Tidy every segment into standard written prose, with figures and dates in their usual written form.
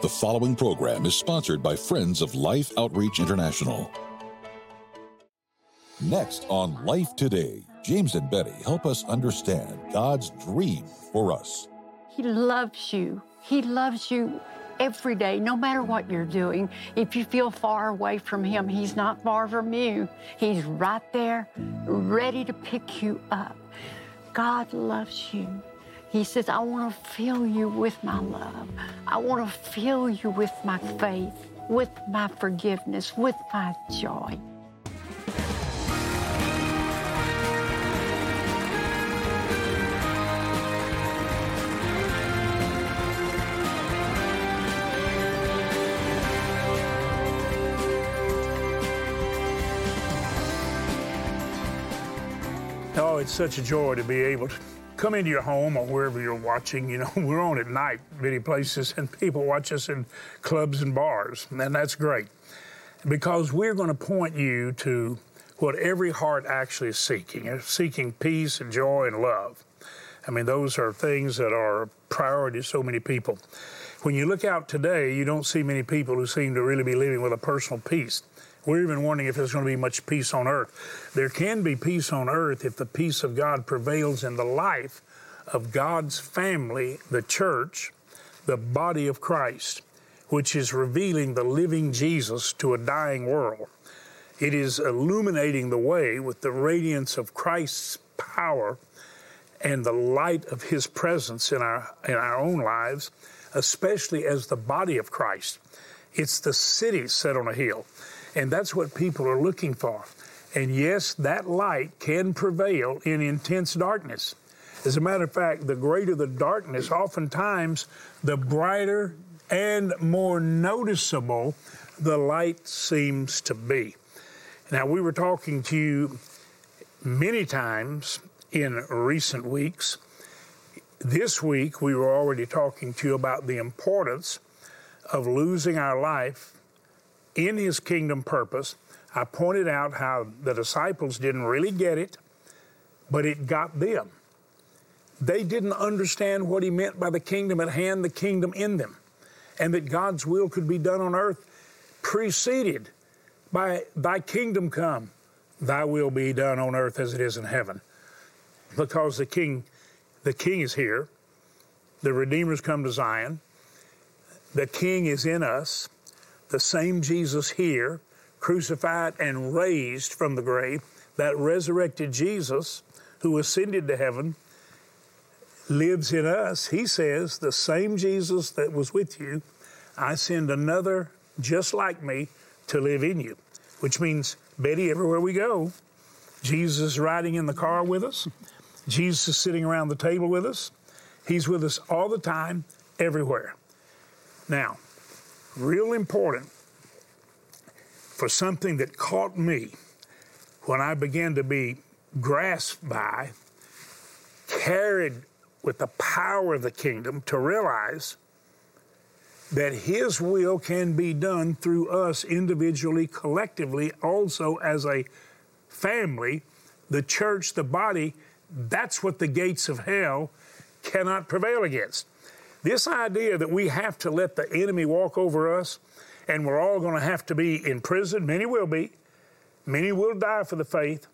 The following program is sponsored by Friends of Life Outreach International. Next on Life Today, James and Betty help us understand God's dream for us. He loves you. He loves you every day, no matter what you're doing. If you feel far away from Him, He's not far from you. He's right there, ready to pick you up. God loves you. He says, I want to fill you with my love. I want to fill you with my faith, with my forgiveness, with my joy. Oh, it's such a joy to be able to come into your home or wherever you're watching. You know, we're on at night, many places, and people watch us in clubs and bars, and that's great. Because we're going to point you to what every heart actually is seeking peace and joy and love. I mean, those are things that are a priority to so many people. When you look out today, you don't see many people who seem to really be living with a personal peace. We're even wondering if there's going to be much peace on earth. There can be peace on earth if the peace of God prevails in the life of God's family, the church, the body of Christ, which is revealing the living Jesus to a dying world. It is illuminating the way with the radiance of Christ's power and the light of His presence in our own lives, especially as the body of Christ. It's the city set on a hill. And that's what people are looking for. And yes, that light can prevail in intense darkness. As a matter of fact, the greater the darkness, oftentimes the brighter and more noticeable the light seems to be. Now, we were talking to you many times in recent weeks. This week, we were already talking to you about the importance of losing our life in His kingdom purpose. I pointed out how the disciples didn't really get it, but it got them. They didn't understand what He meant by the kingdom at hand, the kingdom in them, and that God's will could be done on earth preceded by Thy kingdom come, Thy will be done on earth as it is in heaven. Because the King is here, the Redeemer's come to Zion, the King is in us. The same Jesus here, crucified and raised from the grave, that resurrected Jesus who ascended to heaven, lives in us. He says, the same Jesus that was with you, I send another just like me to live in you. Which means, Betty, everywhere we go, Jesus is riding in the car with us. Jesus is sitting around the table with us. He's with us all the time, everywhere. Now, real important for something that caught me when I began to be grasped by, carried with the power of the kingdom to realize that His will can be done through us individually, collectively, also as a family, the church, the body. That's what the gates of hell cannot prevail against. This idea that we have to let the enemy walk over us and we're all going to have to be in prison, many will be, many will die for the faith,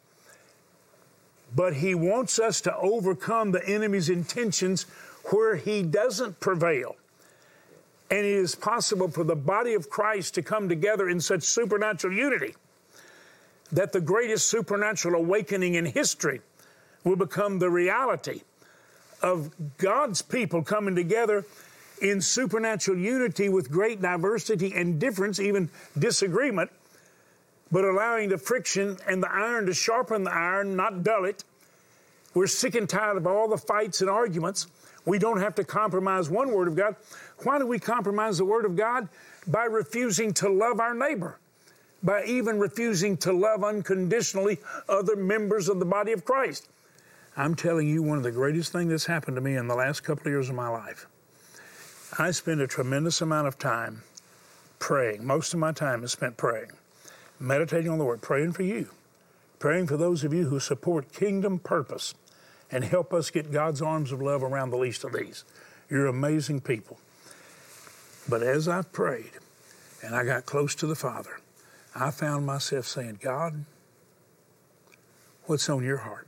but He wants us to overcome the enemy's intentions where he doesn't prevail. And it is possible for the body of Christ to come together in such supernatural unity that the greatest supernatural awakening in history will become the reality of God's people coming together in supernatural unity with great diversity and difference, even disagreement, but allowing the friction and the iron to sharpen the iron, not dull it. We're sick and tired of all the fights and arguments. We don't have to compromise one word of God. Why do we compromise the word of God? By refusing to love our neighbor, by even refusing to love unconditionally other members of the body of Christ. I'm telling you, one of the greatest things that's happened to me in the last couple of years of my life, I spend a tremendous amount of time praying. Most of my time is spent praying, meditating on the Word, praying for you, praying for those of you who support kingdom purpose and help us get God's arms of love around the least of these. You're amazing people. But as I prayed and I got close to the Father, I found myself saying, God, what's on your heart?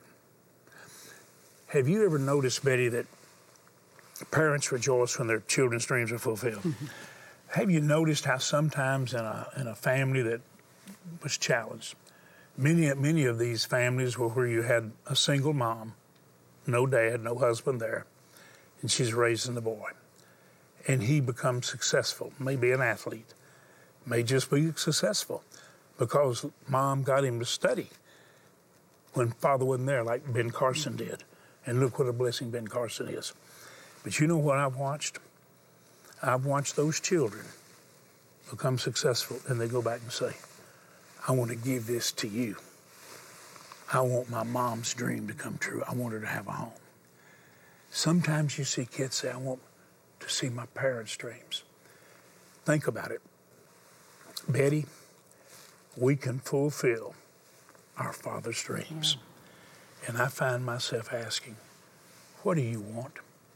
Have you ever noticed, Betty, that parents rejoice when their children's dreams are fulfilled? Mm-hmm. Have you noticed how sometimes in a family that was challenged, many of these families were where you had a single mom, no dad, no husband there, and she's raising the boy. And he becomes successful, maybe an athlete, may just be successful because mom got him to study when father wasn't there, like Ben Carson did. And look what a blessing Ben Carson is. But you know what I've watched? I've watched those children become successful, and they go back and say, I want to give this to you. I want my mom's dream to come true. I want her to have a home. Sometimes you see kids say, I want to see my parents' dreams. Think about it. Betty, we can fulfill our Father's dreams. Yeah. And I find myself asking, what do you want?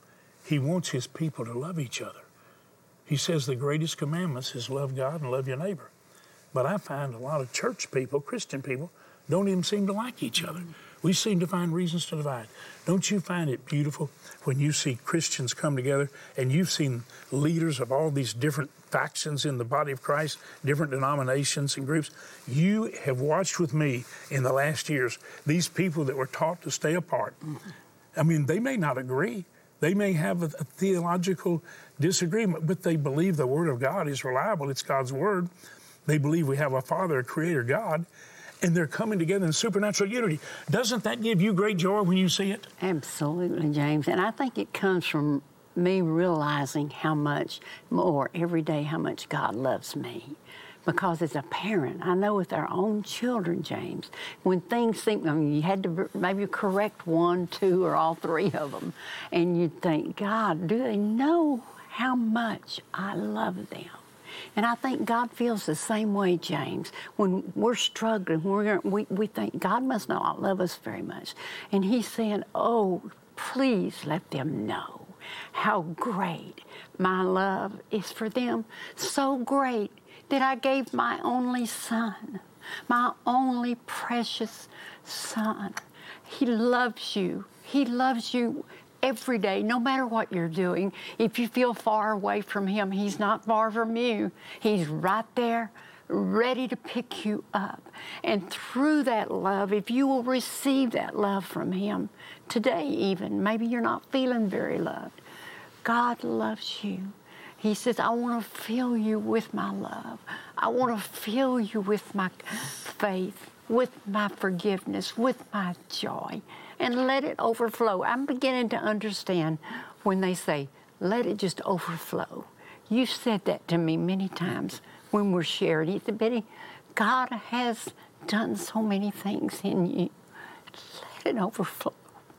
He wants his people to love each other. He says the greatest commandments is love God and love your neighbor. But I find a lot of church people, Christian people, don't even seem to like each other. We seem to find reasons to divide. Don't you find it beautiful when you see Christians come together and you've seen leaders of all these different factions in the body of Christ, different denominations and groups? You have watched with me in the last years these people that were taught to stay apart. I mean, they may not agree. They may have a theological disagreement, but they believe the Word of God is reliable. It's God's Word. They believe we have a Father, a Creator God, and they're coming together in supernatural unity. Doesn't that give you great joy when you see it? Absolutely, James. And I think it comes from me realizing how much more every day, how much God loves me. Because as a parent, I know with our own children, James, when things seem, I mean, you had to maybe correct one, two, or all three of them, and you'd think, God, do they know how much I love them? And I think God feels the same way, James. When we're struggling, we think God must not love us very much. And He's saying, oh, please let them know how great my love is for them. So great that I gave my only son, my only precious son. He loves you. He loves you every day, no matter what you're doing. If you feel far away from Him, He's not far from you. He's right there, ready to pick you up. And through that love, if you will receive that love from Him today even, maybe you're not feeling very loved, God loves you. He says, I want to fill you with my love. I want to fill you with my faith, with my forgiveness, with my joy, and let it overflow. I'm beginning to understand when they say, let it just overflow. You said that to me many times when we're sharing. He said, Betty, God has done so many things in you. Let it overflow.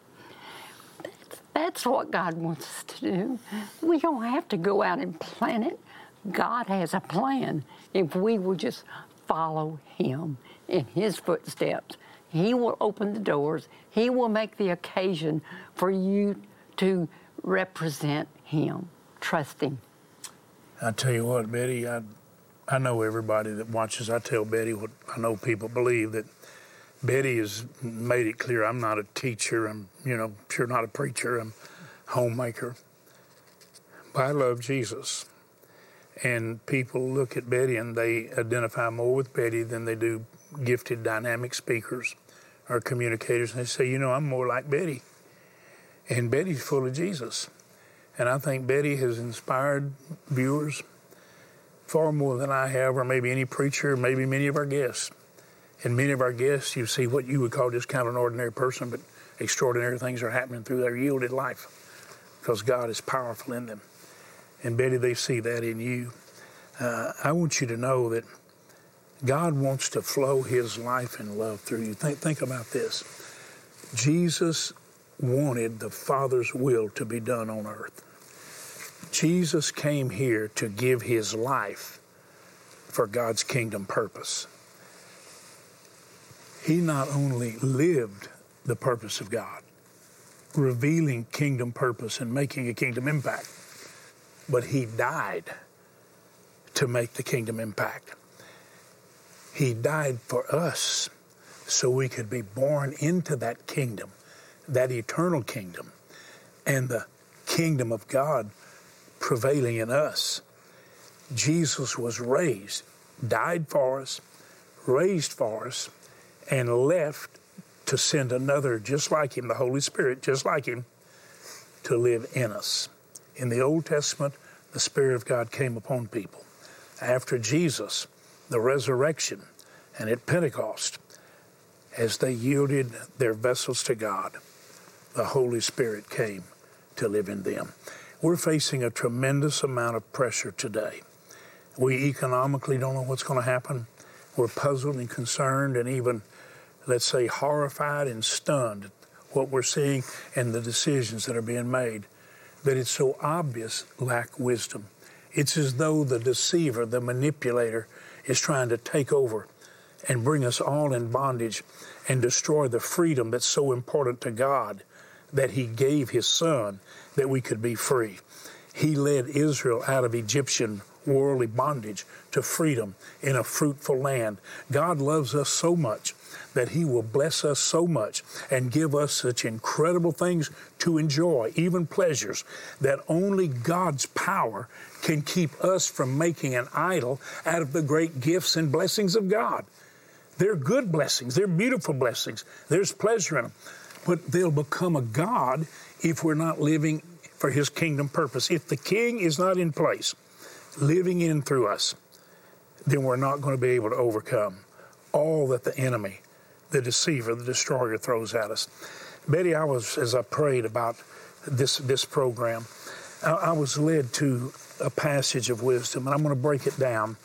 That's what God wants us to do. We don't have to go out and plan it. God has a plan if we will just follow Him in His footsteps. He will open the doors. He will make the occasion for you to represent Him. Trust Him. I tell you what, Betty, I know everybody that watches. I tell Betty what I know people believe, that Betty has made it clear, I'm not a teacher, I'm, sure not a preacher, I'm a homemaker. But I love Jesus. And people look at Betty and they identify more with Betty than they do gifted, dynamic speakers or communicators. And they say, I'm more like Betty. And Betty's full of Jesus. And I think Betty has inspired viewers far more than I have, or maybe any preacher, maybe many of our guests. And many of our guests, you see what you would call just kind of an ordinary person, but extraordinary things are happening through their yielded life because God is powerful in them. And Betty, they see that in you. I want you to know that God wants to flow His life and love through you. Think about this. Jesus wanted the Father's will to be done on earth. Jesus came here to give His life for God's kingdom purpose. He not only lived the purpose of God, revealing kingdom purpose and making a kingdom impact, but He died to make the kingdom impact. He died for us so we could be born into that kingdom, that eternal kingdom, and the kingdom of God prevailing in us. Jesus was raised, died for us, raised for us, and left to send another just like him, the Holy Spirit, just like him, to live in us. In the Old Testament, the Spirit of God came upon people. After Jesus, the resurrection, and at Pentecost, as they yielded their vessels to God, the Holy Spirit came to live in them. We're facing a tremendous amount of pressure today. We economically don't know what's going to happen. We're puzzled and concerned and even, let's say, horrified and stunned at what we're seeing and the decisions that are being made. That it's so obvious lack wisdom. It's as though the deceiver, the manipulator, is trying to take over and bring us all in bondage and destroy the freedom that's so important to God, that he gave his son that we could be free. He led Israel out of Egyptian worldly bondage to freedom in a fruitful land. God loves us so much that he will bless us so much and give us such incredible things to enjoy, even pleasures, that only God's power can keep us from making an idol out of the great gifts and blessings of God. They're good blessings. They're beautiful blessings. There's pleasure in them. But they'll become a god if we're not living for his kingdom purpose. If the king is not in place, living in through us, then we're not going to be able to overcome all that the enemy, the deceiver, the destroyer throws at us. Betty, as I prayed about this program, I was led to a passage of wisdom, and I'm going to break it down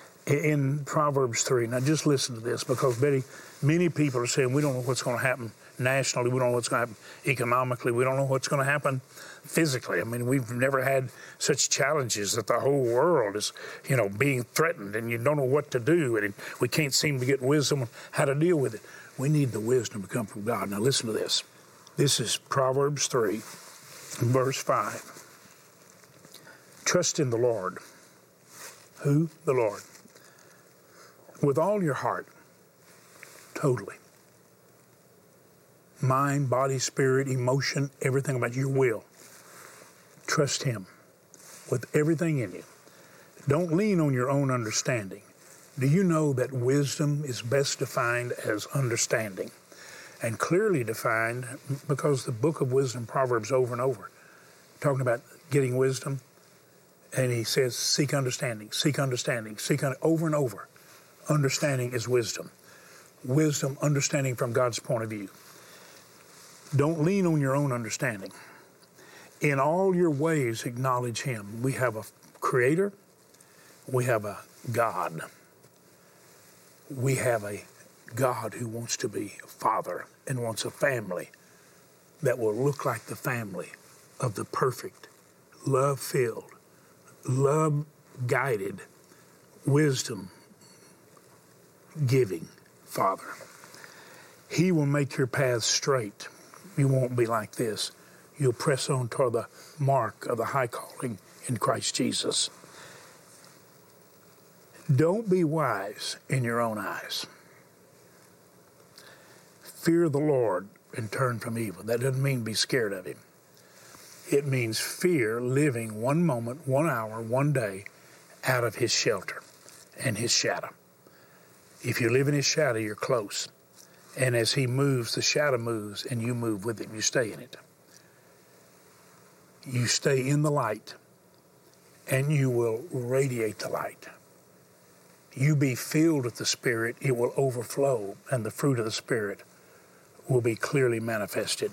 in Proverbs 3. Now just listen to this, because Betty, many people are saying we don't know what's going to happen nationally, we don't know what's going to happen economically, we don't know what's going to happen physically. I mean, we've never had such challenges that the whole world is, being threatened, and you don't know what to do, and we can't seem to get wisdom on how to deal with it. We need the wisdom to come from God. Now listen to this. This is Proverbs 3, verse 5. Trust in the Lord. Who? The Lord. With all your heart, totally. Mind, body, spirit, emotion, everything about your will. Trust him with everything in you. Don't lean on your own understanding. Do you know that wisdom is best defined as understanding? And clearly defined, because the book of wisdom, Proverbs, over and over, talking about getting wisdom, and he says, seek understanding, over and over. Understanding is wisdom. Wisdom, understanding from God's point of view. Don't lean on your own understanding. In all your ways, acknowledge him. We have a creator. We have a God. We have a God who wants to be a father and wants a family that will look like the family of the perfect, love-filled, love-guided, wisdom-giving Father. He will make your path straight. You won't be like this. You'll press on toward the mark of the high calling in Christ Jesus. Don't be wise in your own eyes. Fear the Lord and turn from evil. That doesn't mean be scared of him. It means fear living one moment, 1 hour, 1 day out of his shelter and his shadow. If you live in his shadow, you're close. And as he moves, the shadow moves, and you move with him. You stay in it. You stay in the light, and you will radiate the light. You be filled with the Spirit, it will overflow, and the fruit of the Spirit will be clearly manifested.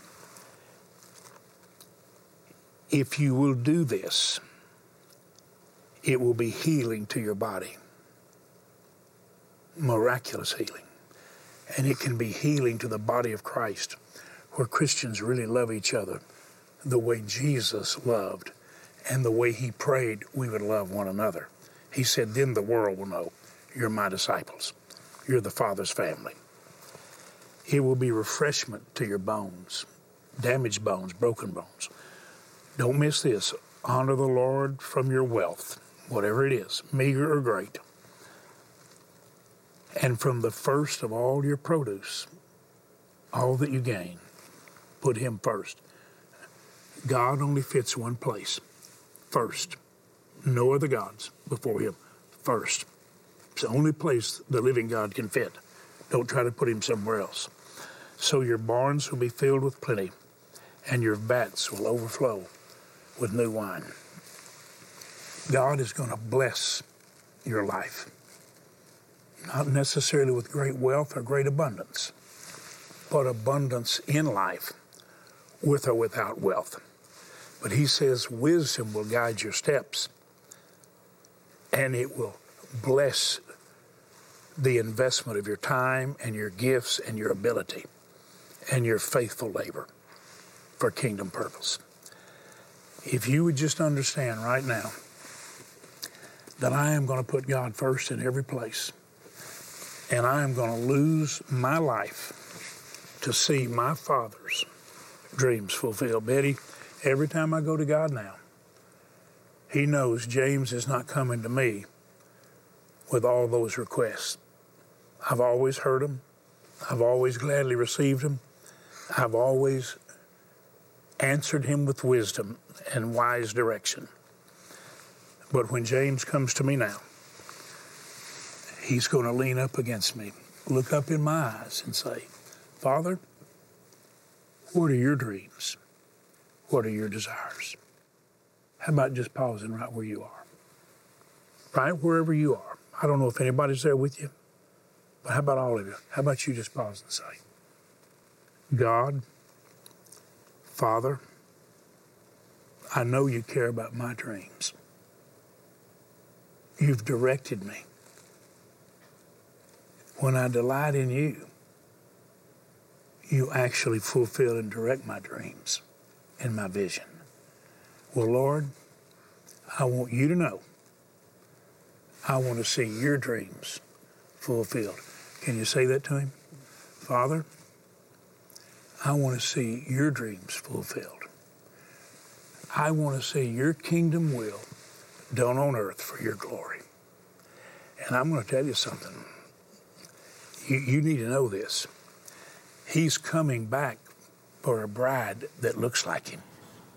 If you will do this, it will be healing to your body. Miraculous healing. And it can be healing to the body of Christ, where Christians really love each other the way Jesus loved and the way he prayed we would love one another. He said, then the world will know you're my disciples. You're the Father's family. It will be refreshment to your bones, damaged bones, broken bones. Don't miss this. Honor the Lord from your wealth, whatever it is, meager or great. And from the first of all your produce, all that you gain, put him first. God only fits one place, first. No other gods before him, first. It's the only place the living God can fit. Don't try to put him somewhere else. So your barns will be filled with plenty, and your vats will overflow with new wine. God is going to bless your life. Not necessarily with great wealth or great abundance, but abundance in life, with or without wealth. But he says wisdom will guide your steps, and it will bless the investment of your time and your gifts and your ability and your faithful labor for kingdom purpose. If you would just understand right now that I am going to put God first in every place, and I am going to lose my life to see my Father's dreams fulfilled. Betty, every time I go to God now, he knows James is not coming to me with all those requests. I've always heard them. I've always gladly received them. I've always answered him with wisdom and wise direction. But when James comes to me now, he's going to lean up against me, look up in my eyes and say, Father, what are your dreams? What are your desires? How about just pausing right where you are? Right wherever you are. I don't know if anybody's there with you, but how about all of you? How about you just pause and say, God, Father, I know you care about my dreams. You've directed me. When I delight in you, you actually fulfill and direct my dreams and my vision. Well, Lord, I want you to know I want to see your dreams fulfilled. Can you say that to him? Father, I want to see your dreams fulfilled. I want to see your kingdom will done on earth for your glory. And I'm going to tell you something. You need to know this. He's coming back for a bride that looks like him.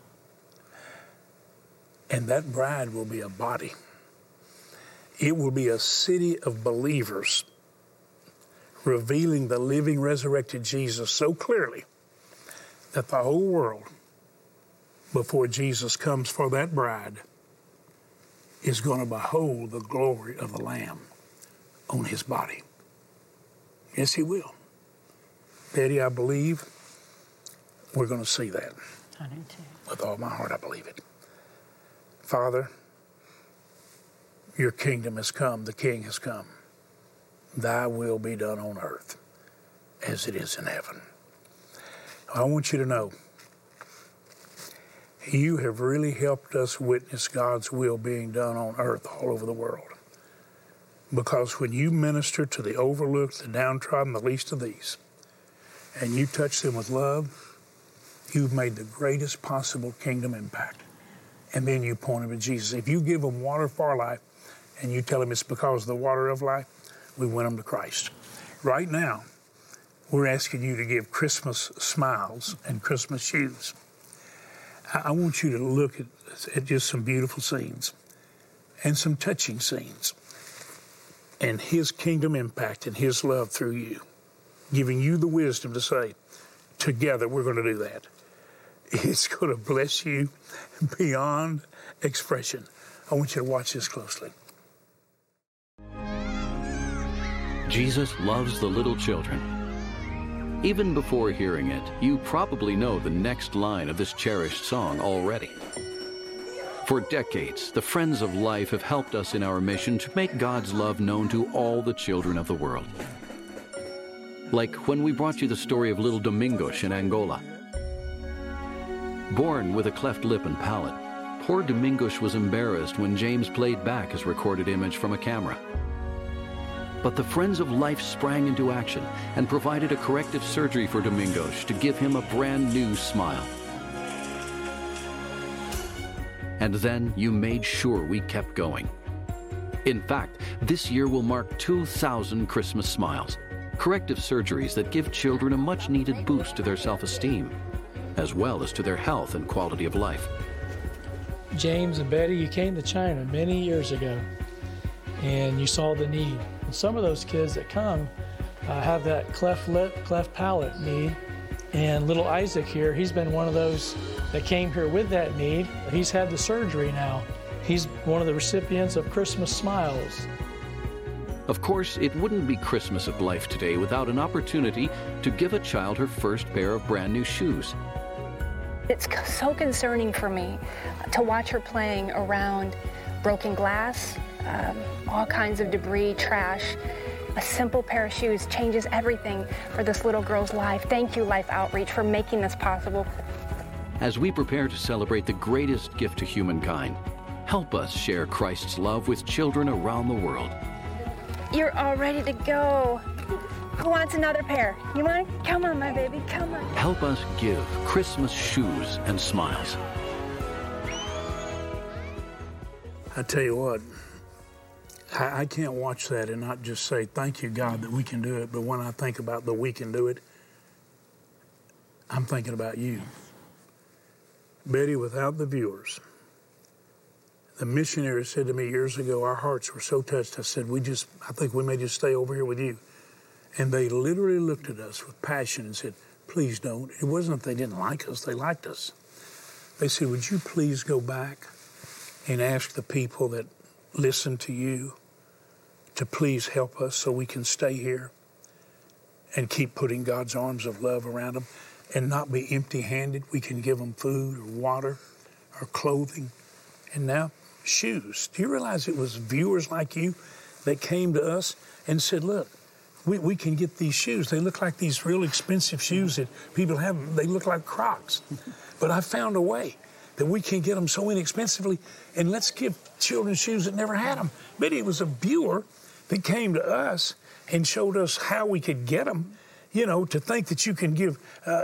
And that bride will be a body. It will be a city of believers revealing the living, resurrected Jesus so clearly that the whole world, before Jesus comes for that bride, is going to behold the glory of the Lamb on his body. Yes, he will. Betty, I believe we're going to see that. I do too. With all my heart, I believe it. Father, your kingdom has come, the King has come. Thy will be done on earth as it is in heaven. I want you to know, you have really helped us witness God's will being done on earth all over the world. Because when you minister to the overlooked, the downtrodden, the least of these, and you touch them with love, you've made the greatest possible kingdom impact. And then you point them to Jesus. If you give them water for life, and you tell them it's because of the water of life, we win them to Christ. Right now, we're asking you to give Christmas smiles and Christmas shoes. I want you to look at just some beautiful scenes and some touching scenes and his kingdom impact and his love through you, giving you the wisdom to say, together we're going to do that. It's going to bless you beyond expression. I want you to watch this closely. Jesus loves the little children. Even before hearing it, you probably know the next line of this cherished song already. For decades, the Friends of Life have helped us in our mission to make God's love known to all the children of the world. Like when we brought you the story of little Domingos in Angola. Born with a cleft lip and palate, poor Domingos was embarrassed when James played back his recorded image from a camera. But the Friends of Life sprang into action and provided a corrective surgery for Domingos to give him a brand new smile. And then you made sure we kept going In fact, this year will mark 2,000 Christmas Smiles, corrective surgeries that give children a much-needed boost to their self-esteem, as well as to their health and quality of life. James and Betty, you came to China many years ago, and you saw the need. And some of those kids that come have that cleft lip, cleft palate need. And little Isaac here, he's been one of those that came here with that need. He's had the surgery now. He's one of the recipients of Christmas Smiles. Of course, it wouldn't be Christmas of life today without an opportunity to give a child her first pair of brand new shoes. It's so concerning for me to watch her playing around broken glass, all kinds of debris, trash. A simple pair of shoes changes everything for this little girl's life. Thank you, Life Outreach, for making this possible. As we prepare to celebrate the greatest gift to humankind, help us share Christ's love with children around the world. You're all ready to go. Who wants another pair? You want? Come on, my baby, come on. Help us give Christmas shoes and smiles. I tell you what, I can't watch that and not just say, thank you, God, that we can do it. But when I think about the we can do it, I'm thinking about you. Betty, without the viewers, the missionary said to me years ago, our hearts were so touched. I said, I think we may just stay over here with you. And they literally looked at us with passion and said, please don't. It wasn't that they didn't like us, they liked us. They said, would you please go back and ask the people that listen to you to please help us so we can stay here and keep putting God's arms of love around them and not be empty-handed. We can give them food or water or clothing. And now, shoes. Do you realize it was viewers like you that came to us and said, look, we can get these shoes. They look like these real expensive shoes that people have. They look like Crocs. But I found a way that we can get them so inexpensively, and let's give children shoes that never had them. But it was a viewer that came to us and showed us how we could get them. You know, to think that you can give,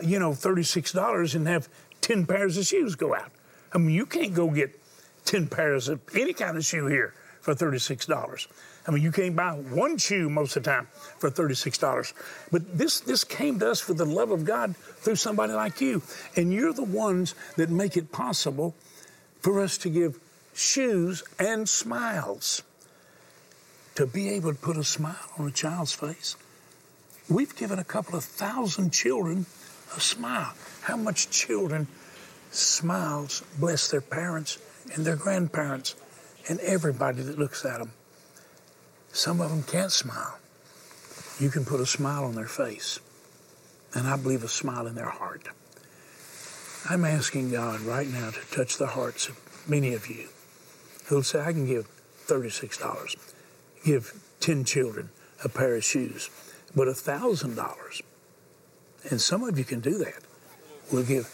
$36 and have 10 pairs of shoes go out. I mean, you can't go get 10 pairs of any kind of shoe here for $36. I mean, you can't buy one shoe most of the time for $36. But this came to us for the love of God through somebody like you. And you're the ones that make it possible for us to give shoes and smiles. To be able to put a smile on a child's face. We've given a couple of thousand children a smile. How much children smiles bless their parents and their grandparents and everybody that looks at them. Some of them can't smile. You can put a smile on their face, and I believe a smile in their heart. I'm asking God right now to touch the hearts of many of you who'll say, I can give $36, give 10 children a pair of shoes, but $1,000, and some of you can do that, will give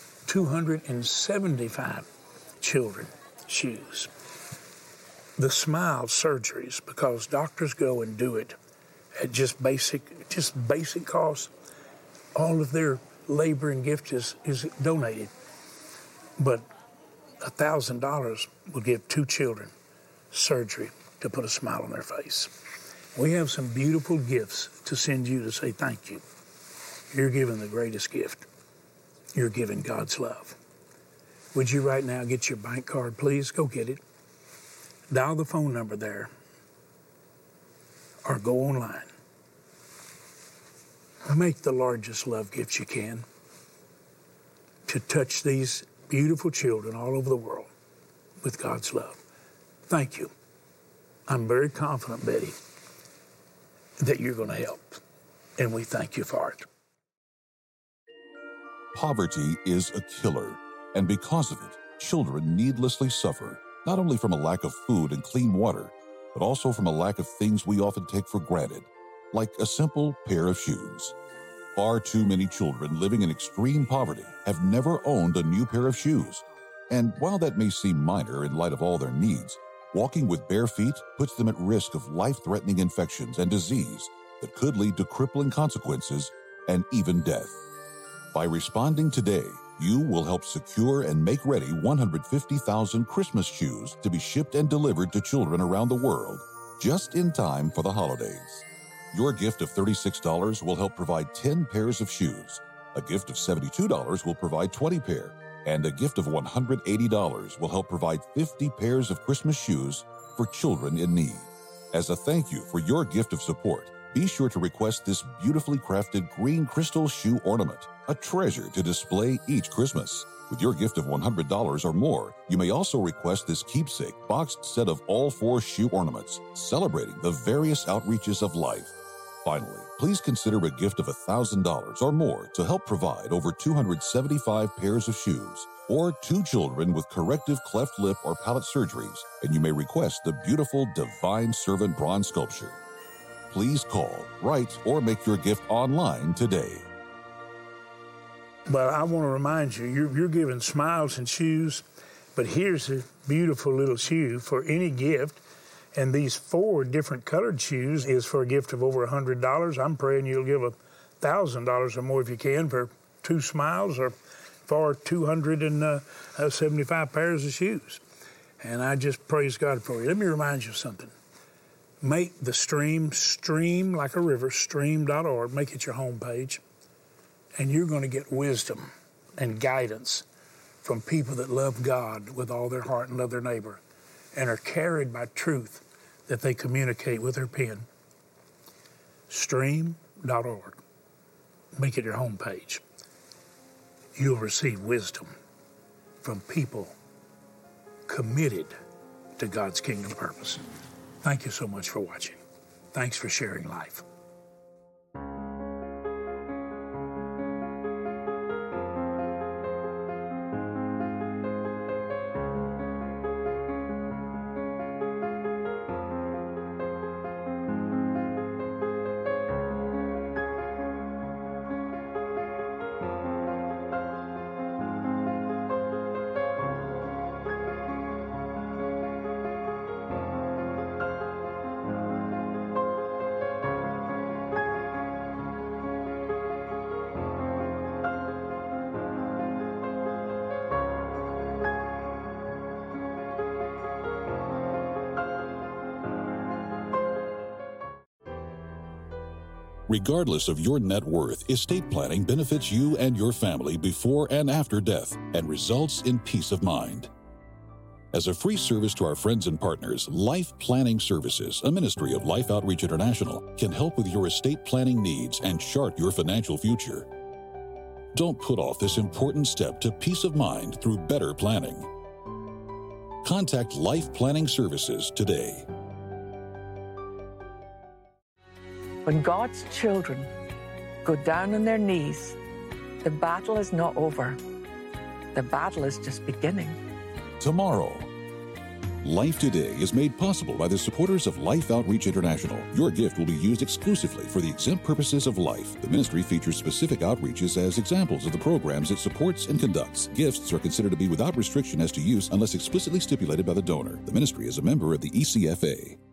275 children shoes. The smile surgeries, because doctors go and do it at just basic cost. All of their labor and gift is donated. But $1,000 will give 2 children surgery to put a smile on their face. We have some beautiful gifts to send you to say thank you. You're giving the greatest gift. You're giving God's love. Would you right now get your bank card, please? Go get it. Dial the phone number there or go online. Make the largest love gift you can to touch these beautiful children all over the world with God's love. Thank you. I'm very confident, Betty, that you're going to help, and we thank you for it. Poverty is a killer, and because of it, children needlessly suffer, not only from a lack of food and clean water, but also from a lack of things we often take for granted, like a simple pair of shoes. Far too many children living in extreme poverty have never owned a new pair of shoes. And while that may seem minor in light of all their needs, walking with bare feet puts them at risk of life-threatening infections and disease that could lead to crippling consequences and even death. By responding today, you will help secure and make ready 150,000 Christmas shoes to be shipped and delivered to children around the world just in time for the holidays. Your gift of $36 will help provide 10 pairs of shoes. A gift of $72 will provide 20 pair. And a gift of $180 will help provide 50 pairs of Christmas shoes for children in need. As a thank you for your gift of support, be sure to request this beautifully crafted green crystal shoe ornament, a treasure to display each Christmas. With your gift of $100 or more, you may also request this keepsake boxed set of all 4 shoe ornaments, celebrating the various outreaches of life. Finally, please consider a gift of $1,000 or more to help provide over 275 pairs of shoes, or 2 children with corrective cleft lip or palate surgeries, and you may request the beautiful Divine Servant bronze sculpture. Please call, write, or make your gift online today. But I want to remind you, you're giving smiles and shoes, but here's a beautiful little shoe for any gift. And these 4 different colored shoes is for a gift of over $100. I'm praying you'll give $1,000 or more if you can for 2 smiles or for 275 pairs of shoes. And I just praise God for you. Let me remind you of something. Make the stream like a river, stream.org. Make it your homepage. And you're going to get wisdom and guidance from people that love God with all their heart and love their neighbor and are carried by truth that they communicate with their pen. Stream.org. Make it your homepage. You'll receive wisdom from people committed to God's kingdom purpose. Thank you so much for watching. Thanks for sharing life. Regardless of your net worth, estate planning benefits you and your family before and after death and results in peace of mind. As a free service to our friends and partners, Life Planning Services, a ministry of Life Outreach International, can help with your estate planning needs and chart your financial future. Don't put off this important step to peace of mind through better planning. Contact Life Planning Services today. When God's children go down on their knees, the battle is not over. The battle is just beginning. Tomorrow. Life Today is made possible by the supporters of Life Outreach International. Your gift will be used exclusively for the exempt purposes of life. The ministry features specific outreaches as examples of the programs it supports and conducts. Gifts are considered to be without restriction as to use unless explicitly stipulated by the donor. The ministry is a member of the ECFA.